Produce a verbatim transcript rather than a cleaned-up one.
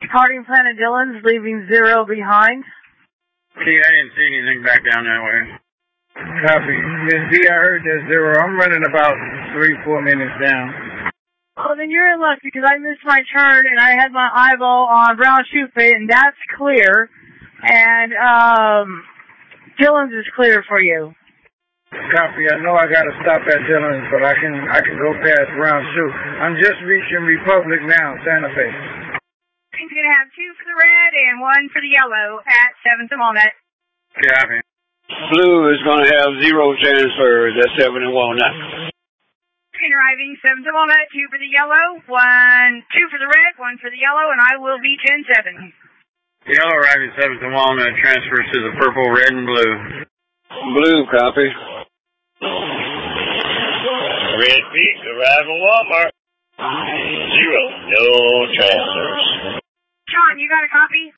Departing Planet Dillon's, leaving zero behind. See, I didn't see anything back down that way. Copy. Miss B, I heard that zero. I'm running about three, four minutes down. Well, then you're in luck because I missed my turn and I had my eyeball on Brown Shoe Fit, and that's clear. And, um, Dillon's is clear for you. Copy. I know I gotta stop at Dillon's, but I can I can go past Brown Shoe. I'm just reaching Republic now, Santa Fe. He's gonna have two for the red and one for the yellow at seventh and Walnut. Copy. Blue is gonna have zero transfers at seven and Walnut. Arriving seventh and Walnut, two for the yellow, one, two for the red, one for the yellow, and I will be ten seven. Yellow arriving seventh and Walnut transfers to the purple, red, and blue. Blue, copy. Red Peak, arrival Walmart. Zero, no transfers. Sean, you got a copy?